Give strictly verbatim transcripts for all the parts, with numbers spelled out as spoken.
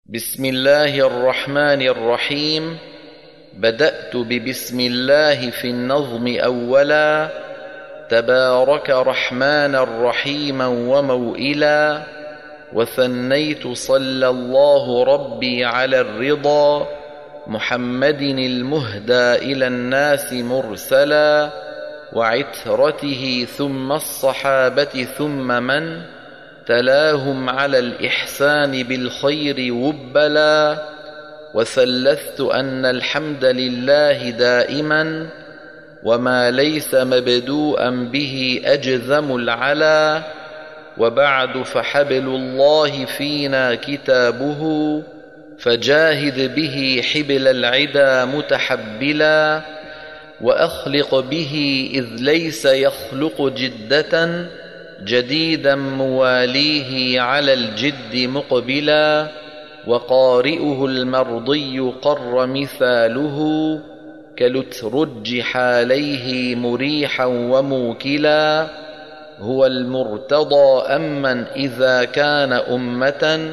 بسم الله الرحمن الرحيم. بدأت ببسم الله في النظم أولا، تبارك رحمانا رحيما وموئلا، وثنيت صلى الله ربي على الرضا، محمد المهدى إلى الناس مرسلا، وعترته ثم الصحابة ثم من تلاهم على الإحسان بالخير وبلا. وثلثت أن الحمد لله دائما، وما ليس مبدوءا به أجزم العلا. وبعد فحبل الله فينا كتابه، فجاهد به حبل العدا متحبلا. وأخلق به إذ ليس يخلق جدة، جديدا مواليه على الجد مقبلا. وقارئه المرضي قر مثاله، كلترج حاليه مريحا وموكلا. هو المرتضى أمن إذا كان أمة،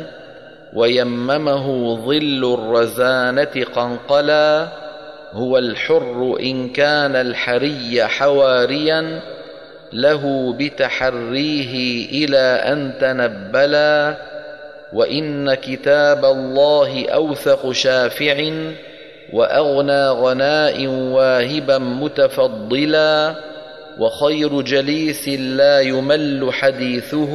ويممه ظل الرزانة قنقلا. هو الحر إن كان الحري حواريا، له بتحريه إلى أن تنبلا. وإن كتاب الله أوثق شافع، وأغنى غناء واهبا متفضلا. وخير جليس لا يمل حديثه،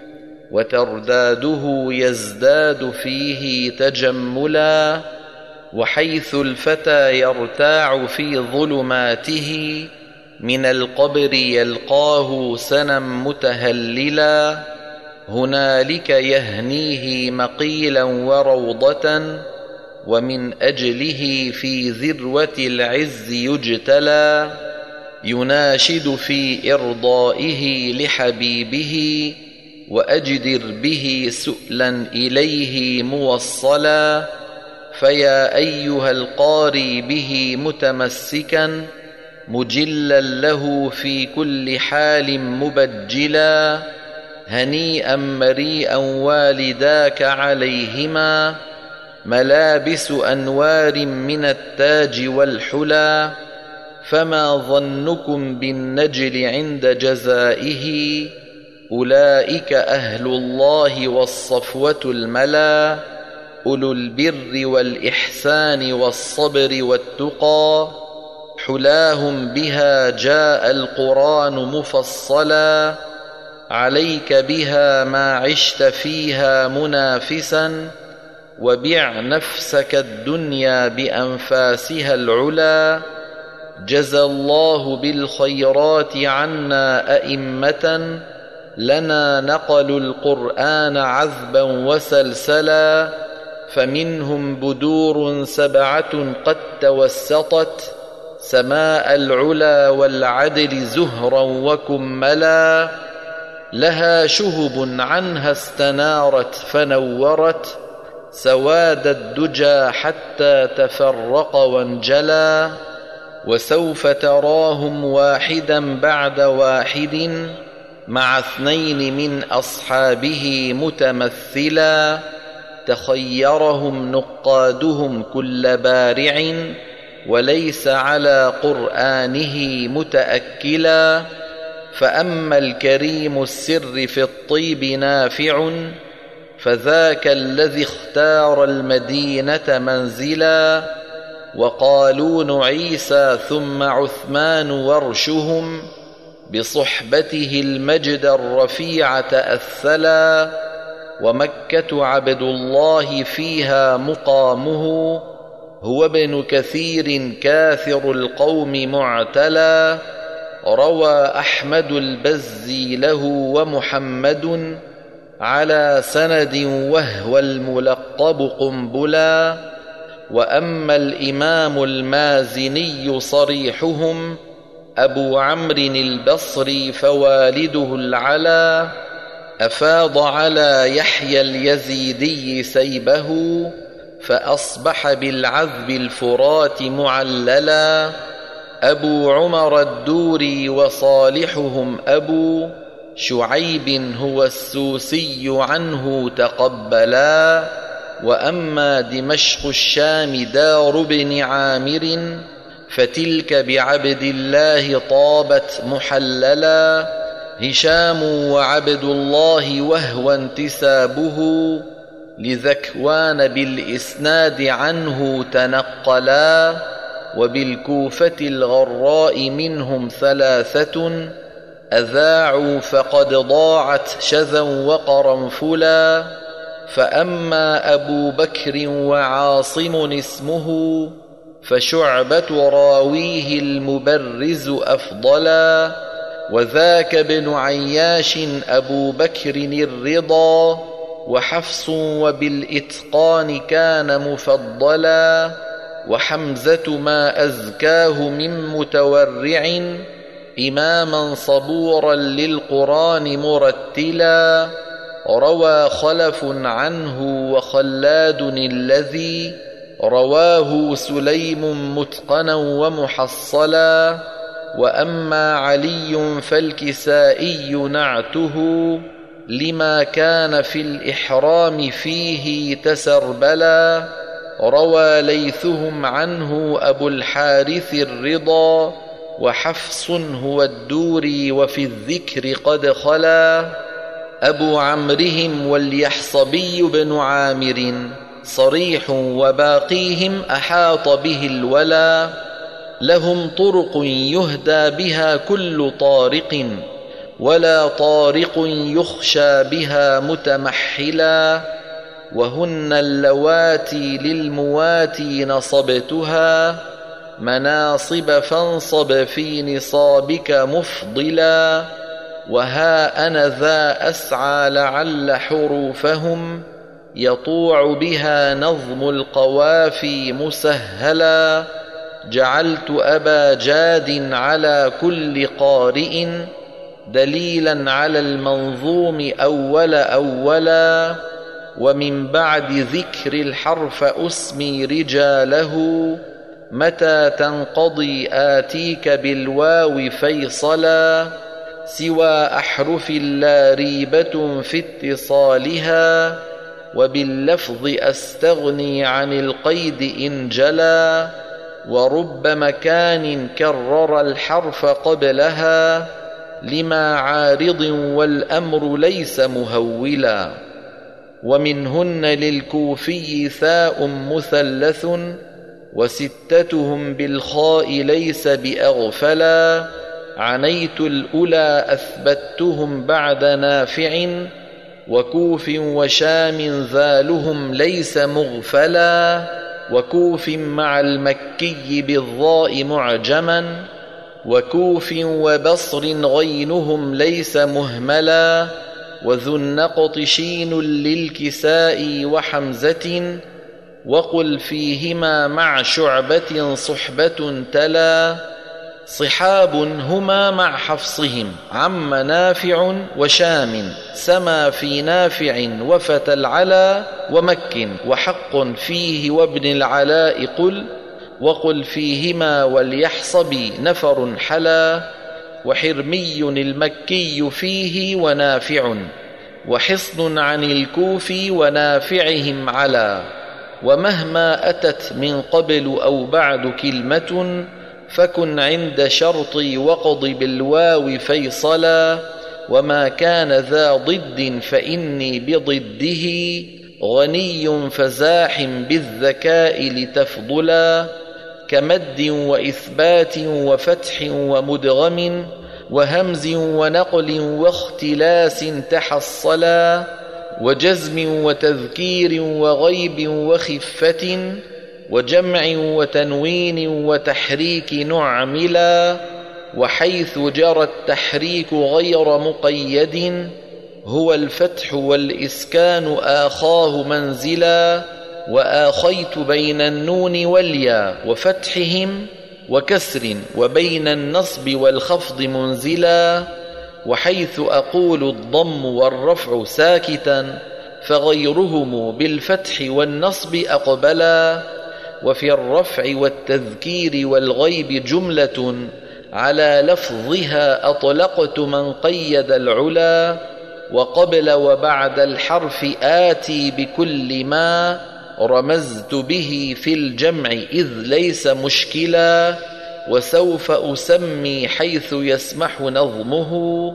وترداده يزداد فيه تجملا. وحيث الفتى يرتاع في ظلماته، من القبر يلقاه سنا متهللا. هنالك يهنيه مقيلا وروضة، ومن أجله في ذروة العز يجتلى. يناشد في إرضائه لحبيبه، وأجدر به سؤلا إليه موصلا. فيا أيها القاري به متمسكا، مجلا له في كل حال مبجلا. هنيئا مريئا والداك عليهما، ملابس أنوار من التاج والحلا. فما ظنكم بالنجل عند جزائه، أولئك أهل الله والصفوة الملا. أولو البر والإحسان والصبر والتقى، حلاهم بها جاء القرآن مفصلا. عليك بها ما عشت فيها منافسا، وبع نفسك الدنيا بأنفاسها العلا. جزى الله بالخيرات عنا أئمة، لنا نقلوا القرآن عذبا وسلسلا. فمنهم بدور سبعة قد توسطت، سماء العلا والعدل زهرا وكملا. لها شهب عنها استنارت فنورت، سواد الدجى حتى تفرق وانجلى. وسوف تراهم واحدا بعد واحد، مع اثنين من أصحابه متمثلا. تخيرهم نقادهم كل بارع، وليس على قرآنه متأكلا. فأما الكريم السر في الطيب نافع، فذاك الذي اختار المدينة منزلا. وقالون عيسى ثم عثمان ورشهم، بصحبته المجد الرفيع تأثلا. ومكة عبد الله فيها مقامه، هو ابن كثير كاثر القوم معتلا. روى أحمد البزي له ومحمد، على سند وهو الملقب قنبلا. وأما الإمام المازني صريحهم، أبو عمرو البصري فوالده العلا. أفاض على يحيى اليزيدي سيبه، فأصبح بالعذب الفرات معللا. أبو عمر الدوري وصالحهم أبو شعيب هو السوسي عنه تقبلا. وأما دمشق الشام دار بن عامر فتلك بعبد الله طابت محللا. هشام وعبد الله وهو انتسابه لذكوان بالإسناد عنه تنقلا. وبالكوفة الغراء منهم ثلاثة أذاعوا فقد ضاعت شذا وقرنفلا. فأما أبو بكر وعاصم اسمه فشعبة راويه المبرز أفضلا. وذاك ابن عياش أبو بكر الرضا وحفص وبالإتقان كان مفضلا. وحمزة ما أزكاه من متورع إماما صبورا للقرآن مرتلا. روى خلف عنه وخلاد الذي رواه سليم متقنا ومحصلا. وأما علي فالكسائي نعته لما كان في الإحرام فيه تسربلا. روى ليثهم عنه أبو الحارث الرضا وحفص هو الدوري وفي الذكر قد خلا. أبو عمرهم واليحصبي بن عامر صريح وباقيهم أحاط به الولا. لهم طرق يهدى بها كل طارق ولا طارق يخشى بها متمحلا. وهن اللواتي للمواتي نصبتها مناصب فانصب في نصابك مفضلا. وها أنا ذا أسعى لعل حروفهم يطوع بها نظم القوافي مسهلا. جعلت أبا جاد على كل قارئ دليلا على المنظوم أول أولا. ومن بعد ذكر الحرف أسمي رجاله متى تنقضي آتيك بالواو فيصلا. سوى أحرف لا ريبة في اتصالها وباللفظ أستغني عن القيد إن جلا. ورب مكان كرر الحرف قبلها لما عارض والأمر ليس مهولا. ومنهن للكوفي ثاء مثلث وستتهم بالخاء ليس بأغفلا. عنيت الأولى أثبتهم بعد نافع وكوف وشام ذالهم ليس مغفلا. وكوف مع المكي بالضاء معجما وكوف وبصر غينهم ليس مهملا. وذو النقط شين للكساء وحمزة وقل فيهما مع شعبة صحبة تلا. صحاب هما مع حفصهم عم نافع وشام سما في نافع وفتى العلا. ومك وحق فيه وابن العلاء قل وقل فيهما وليحصب نفر حلا. وحرمي المكي فيه ونافع وحصن عن الكوف ونافعهم علا. ومهما أتت من قبل أو بعد كلمة فكن عند شرطي وقض بالواو فيصلا. وما كان ذا ضد فإني بضده غني فزاح بالذكاء لتفضلا. كمد وإثبات وفتح ومدغم وهمز ونقل واختلاس تحصلا. وجزم وتذكير وغيب وخفة وجمع وتنوين وتحريك نعملا. وحيث جرى التحريك غير مقيد هو الفتح والإسكان آخاه منزلا. وآخيت بين النون والياء وفتحهم وكسر وبين النصب والخفض منزلا. وحيث أقول الضم والرفع ساكتا فغيرهم بالفتح والنصب أقبلا. وفي الرفع والتذكير والغيب جملة على لفظها أطلقت من قيد العلا. وقبل وبعد الحرف آتي بكل ما رمزت به في الجمع إذ ليس مشكلا، وسوف أسمي حيث يسمح نظمه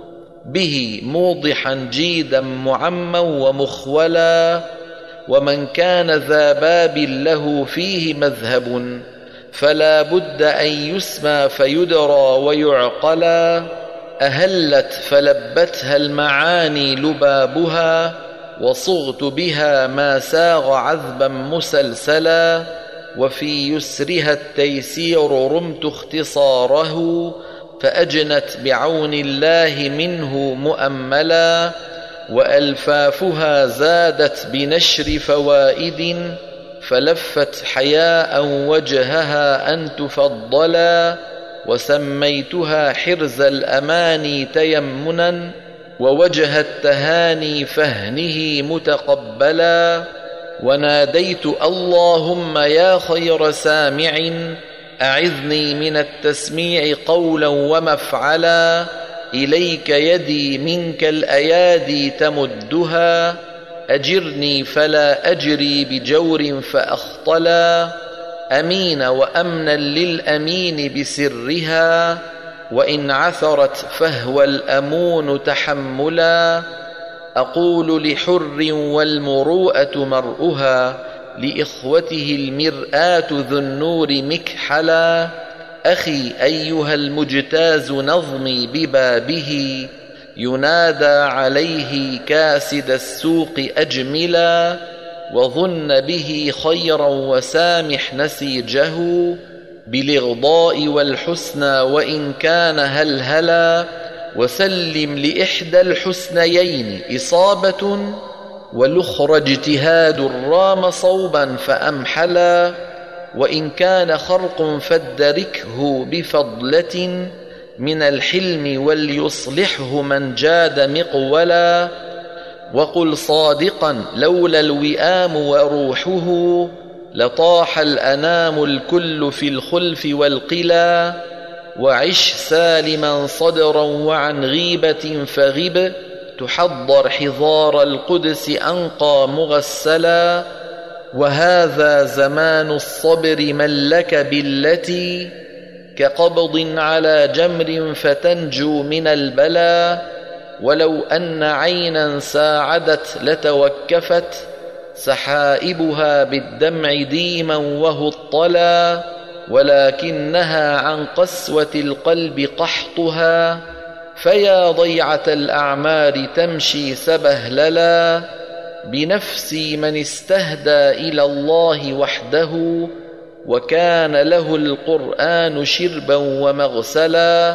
به موضحا جيدا معما ومخولا. ومن كان ذا باب له فيه مذهب فلا بد أن يسمى فيدرى ويعقلا. أهلت فلبتها المعاني لبابها، وصغت بها ما ساغ عذبا مسلسلا. وفي يسرها التيسير رمت اختصاره، فأجنت بعون الله منه مؤملا. وألفافها زادت بنشر فوائد، فلفت حياء وجهها أن تفضلا. وسميتها حرز الأماني تيمنا، ووجه التهاني فهنه متقبلا. وناديت اللهم يا خير سامع، أعذني من التسميع قولا ومفعلا. إليك يدي منك الأيادي تمدها، أجرني فلا أجري بجور فأخطلا. أمين وأمنا للأمين بسرها، وإن عثرت فهو الأمون تحملا. أقول لحر والمروءة مرؤها، لإخوته المرآة ذو النور مكحلا. أخي أيها المجتاز نظمي ببابه، ينادى عليه كاسد السوق أجملا. وظن به خيرا وسامح نسيجه، بالإغضاء والحسنى وإن كان هلهلا. وسلم لإحدى الحسنيين إصابة، والأخرى اجتهاد رام صوبا فأمحلا. وإن كان خرق فادركه بفضلة، من الحلم وليصلحه من جاد مقولا. وقل صادقا لولا الوئام وروحه، لطاح الأنام الكل في الخلف والقلا. وعش سالما صدرا وعن غيبة فغب، تحضر حضار القدس أنقى مغسلا. وهذا زمان الصبر من لك بالتي، كقبض على جمر فتنجو من البلا. ولو أن عينا ساعدت لتوكفت، سحائبها بالدمع ديما وهطلا. ولكنها عن قسوة القلب قحطها، فيا ضيعة الأعمار تمشي سبهللا. بنفسي من استهدى إلى الله وحده، وكان له القرآن شربا ومغسلا.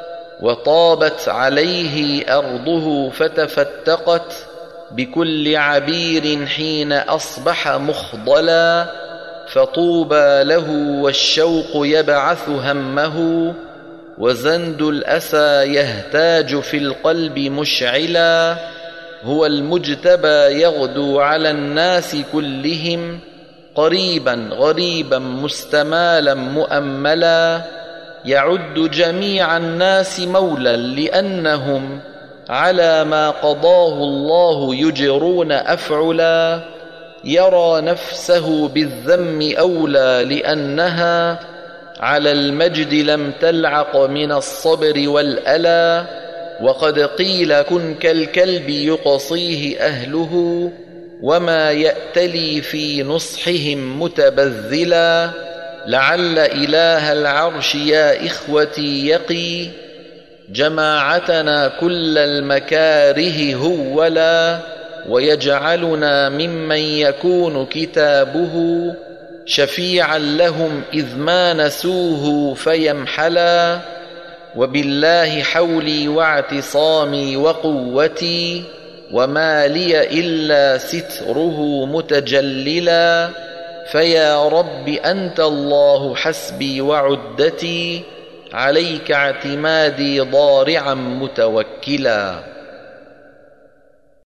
وطابت عليه أرضه فتفتقت، بكل عبير حين أصبح مخضلا. فطوبى له والشوق يبعث همه، وزند الأسى يهتاج في القلب مشعلا. هو المجتبى يغدو على الناس كلهم، قريبا غريبا مستمالا مؤملا. يعد جميع الناس مولا، لأنهم على ما قضاه الله يجرون أفعلا. يرى نفسه بالذم أولى، لأنها على المجد لم تلعق من الصبر والألا. وقد قيل كن كالكلب يقصيه أهله، وما يأتلي في نصحهم متبذلا. لعل إله العرش يا إخوتي يقي، جماعتنا كل المكاره هولا. ويجعلنا ممن يكون كتابه شفيعا لهم إذ ما نسوه فيمحلا. وبالله حولي واعتصامي وقوتي، وما لي إلا ستره متجللا. فيا رب أنت الله حسبي وعدتي، عليك اعتمادي ضارعا متوكلا.